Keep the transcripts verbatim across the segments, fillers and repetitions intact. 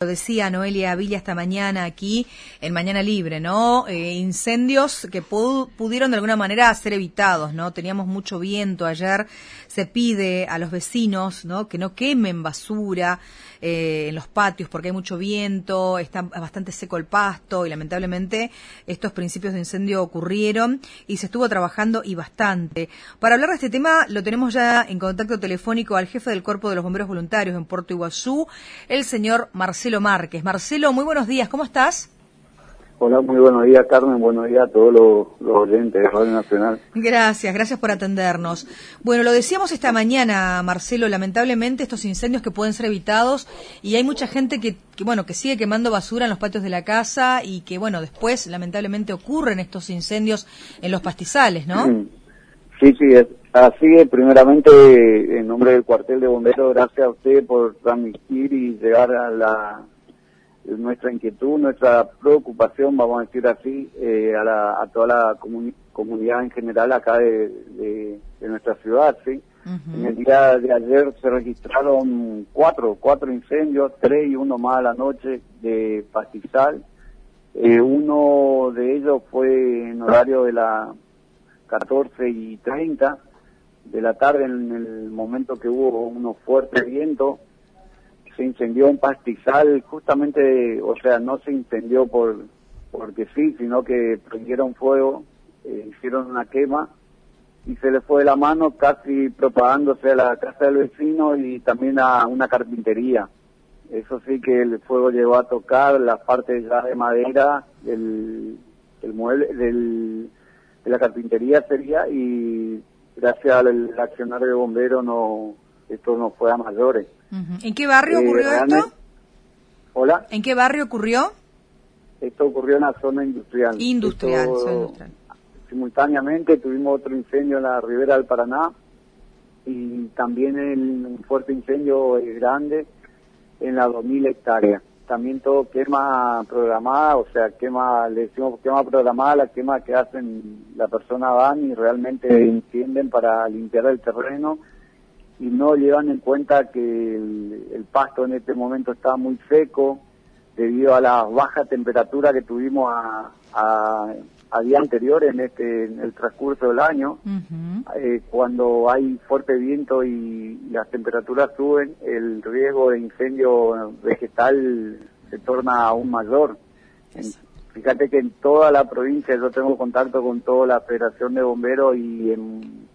Lo decía Noelia Villa esta mañana aquí, en Mañana Libre, ¿no? Eh, incendios que pu pudieron de alguna manera ser evitados, ¿no? Teníamos mucho viento ayer, se pide a los vecinos, ¿no? Que no quemen basura eh, en los patios porque hay mucho viento, está bastante seco el pasto y lamentablemente estos principios de incendio ocurrieron y se estuvo trabajando y bastante. Para hablar de este tema lo tenemos ya en contacto telefónico al jefe del Cuerpo de los Bomberos Voluntarios en Puerto Iguazú, el señor Marcelo Márquez. Marcelo, muy buenos días, ¿cómo estás? Hola, muy buenos días, Carmen, buenos días a todos los, los oyentes de Radio Nacional. Gracias, gracias por atendernos. Bueno, lo decíamos esta mañana, Marcelo, lamentablemente estos incendios que pueden ser evitados y hay mucha gente que, que, bueno, que sigue quemando basura en los patios de la casa y que, bueno, después lamentablemente ocurren estos incendios en los pastizales, ¿no? Sí, sí, es, así es. Primeramente, en nombre del cuartel de bomberos, gracias a usted por transmitir y llegar a la nuestra inquietud, nuestra preocupación, vamos a decir así, eh, a, la, a toda la comuni comunidad en general acá de, de, de nuestra ciudad, ¿sí? Uh-huh. En el día de ayer se registraron cuatro, cuatro incendios, tres y uno más a la noche de pastizal. Eh, uno de ellos fue en horario de las catorce y treinta de la tarde, en el momento que hubo unos fuertes vientos. Se incendió un pastizal, justamente, o sea, no se incendió por porque sí, sino que prendieron fuego, eh, hicieron una quema y se le fue de la mano, casi propagándose a la casa del vecino y también a una carpintería. Eso sí que el fuego llegó a tocar la parte ya de madera del, del mueble, del, de la carpintería sería, y gracias al accionar de bomberos no, esto no fue a mayores. Uh-huh. ¿En qué barrio eh, ocurrió esto? ¿Hola? ¿En qué barrio ocurrió? Esto ocurrió en la zona industrial. Industrial, esto, zona industrial. Simultáneamente tuvimos otro incendio en la ribera del Paraná y también el, un fuerte incendio grande en las dos mil hectáreas. También todo quema programada, o sea, quema, le decimos quema programada, la quema que hacen la persona van y realmente encienden para limpiar el terreno y no llevan en cuenta que el, el pasto en este momento está muy seco debido a la baja temperatura que tuvimos a, a, a día anterior en este en el transcurso del año. Uh-huh. eh, cuando hay fuerte viento y, y las temperaturas suben, el riesgo de incendio vegetal se torna aún mayor. En, fíjate que en toda la provincia yo tengo contacto con toda la Federación de Bomberos y en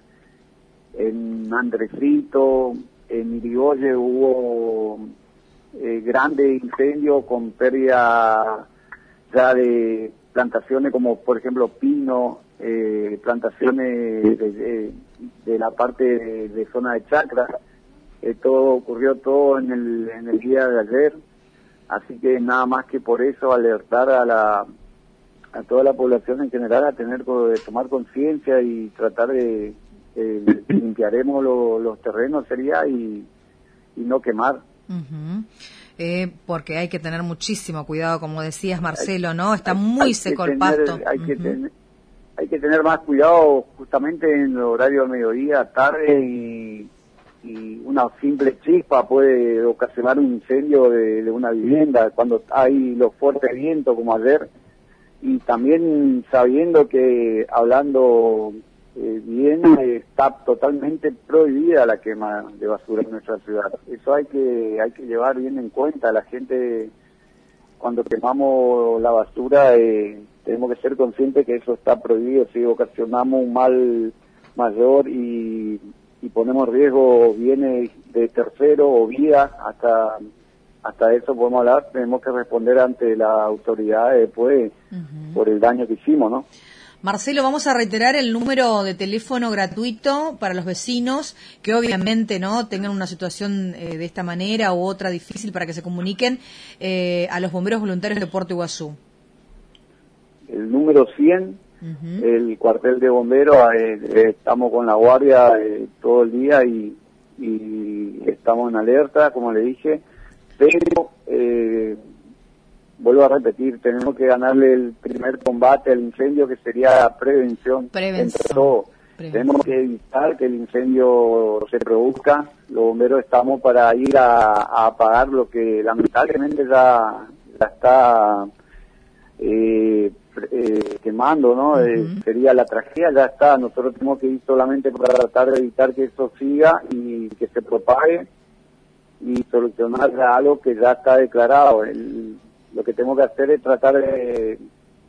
en Andresito, en Irigoyen hubo eh, grandes incendios con pérdida ya de plantaciones como por ejemplo pino, eh, plantaciones de, de, de la parte de, de zona de chacra. Eh, todo ocurrió todo en el, en el día de ayer, así que nada más que por eso alertar a la a toda la población en general a tener de tomar conciencia y tratar de Eh, limpiaremos lo, los terrenos sería y, y no quemar. Uh-huh. eh, porque hay que tener muchísimo cuidado, como decías, Marcelo, ¿no? Está hay, muy hay seco el tener, pasto. Hay, uh-huh. que ten, hay que tener más cuidado justamente en el horario del mediodía, tarde, y, y una simple chispa puede ocasionar un incendio de, de una vivienda cuando hay los fuertes vientos como ayer, y también sabiendo que hablando Eh, bien, eh, está totalmente prohibida la quema de basura en nuestra ciudad. Eso hay que hay que llevar bien en cuenta. La gente, cuando quemamos la basura, eh, tenemos que ser conscientes que eso está prohibido. Si ocasionamos un mal mayor y, y ponemos riesgo bienes de tercero o vidas, hasta hasta eso podemos hablar, tenemos que responder ante la autoridad después uh-huh. por el daño que hicimos, ¿no? Marcelo, vamos a reiterar el número de teléfono gratuito para los vecinos que obviamente no tengan una situación eh, de esta manera u otra difícil para que se comuniquen eh, a los bomberos voluntarios de Puerto Iguazú. El número cien, uh-huh. el cuartel de bomberos, eh, eh, estamos con la guardia eh, todo el día y, y estamos en alerta, como le dije, pero eh, vuelvo a repetir, tenemos que ganarle el primer combate al incendio, que sería prevención, prevención. entre todo. Tenemos que evitar que el incendio se produzca. Los bomberos estamos para ir a, a apagar lo que lamentablemente ya, ya está eh, eh, quemando, ¿no? Uh-huh. Eh, sería la tragedia, ya está. Nosotros tenemos que ir solamente para tratar de evitar que eso siga y que se propague y solucionar algo que ya está declarado. El, lo que tenemos que hacer es tratar de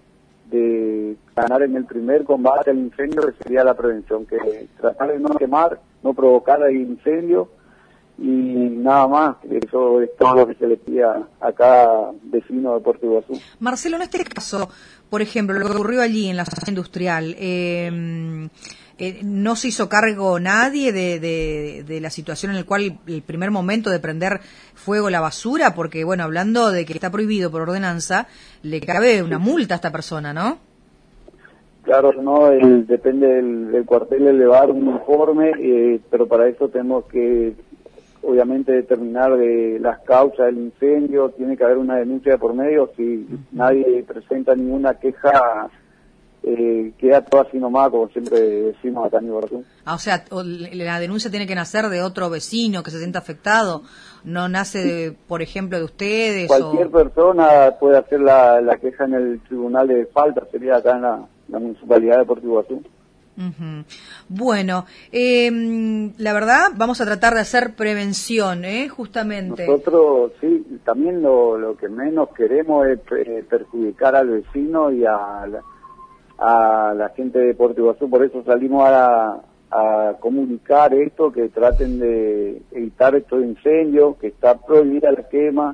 de ganar en el primer combate al incendio, que sería la prevención, que tratar de no quemar, no provocar el incendio y nada más. Eso es todo lo que se le pide a, a cada vecino de Puerto Iguazú. Marcelo, en este caso, por ejemplo, lo que ocurrió allí en la zona industrial, eh, eh, ¿no se hizo cargo nadie de, de, de la situación en la cual el primer momento de prender fuego la basura? Porque, bueno, hablando de que está prohibido por ordenanza, le cabe una multa a esta persona, ¿no? Claro, no, el, depende del, del cuartel elevar un informe, eh, pero para eso tenemos que, obviamente, determinar de las causas del incendio. Tiene que haber una denuncia de por medio. Si uh-huh. nadie presenta ninguna queja, Eh, queda todo así nomás, como siempre decimos acá en Iguazú. Ah, o sea, la denuncia tiene que nacer de otro vecino que se sienta afectado, no nace, de, por ejemplo, de ustedes. Cualquier o... persona puede hacer la, la queja en el tribunal de falta, sería acá en la, la municipalidad de Puerto Iguazú. Uh-huh. Bueno, eh, la verdad, vamos a tratar de hacer prevención, ¿eh? Justamente. Nosotros, sí, también lo, lo que menos queremos es eh, perjudicar al vecino y a la, a la gente de Puerto Iguazú. Por eso salimos a, a comunicar esto, que traten de evitar estos incendios, que está prohibida la quema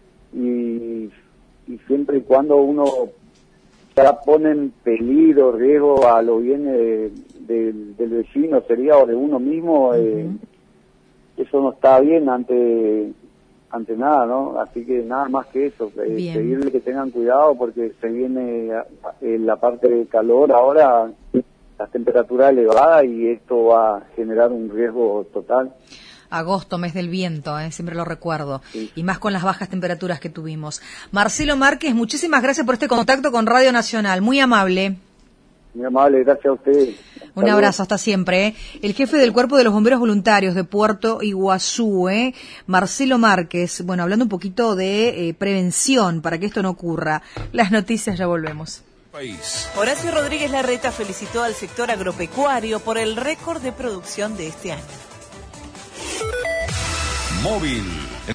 y, y siempre y cuando uno ya pone en peligro, riesgo a los bienes de, de, del vecino, sería, o de uno mismo, uh-huh. eh, eso no está bien ante ante nada, ¿no? Así que nada más que eso, eh, pedirle que tengan cuidado porque se viene eh, la parte del calor ahora, las temperaturas elevadas, y esto va a generar un riesgo total. Agosto, mes del viento, ¿eh? Siempre lo recuerdo, sí. Y más con las bajas temperaturas que tuvimos. Marcelo Márquez, muchísimas gracias por este contacto con Radio Nacional, muy amable. Muy amable, gracias a ustedes. Un abrazo, hasta siempre. ¿eh? El jefe del Cuerpo de los Bomberos Voluntarios de Puerto Iguazú, ¿eh? Marcelo Márquez, bueno, hablando un poquito de eh, prevención para que esto no ocurra. Las noticias, ya volvemos. País. Horacio Rodríguez Larreta felicitó al sector agropecuario por el récord de producción de este año. Móvil.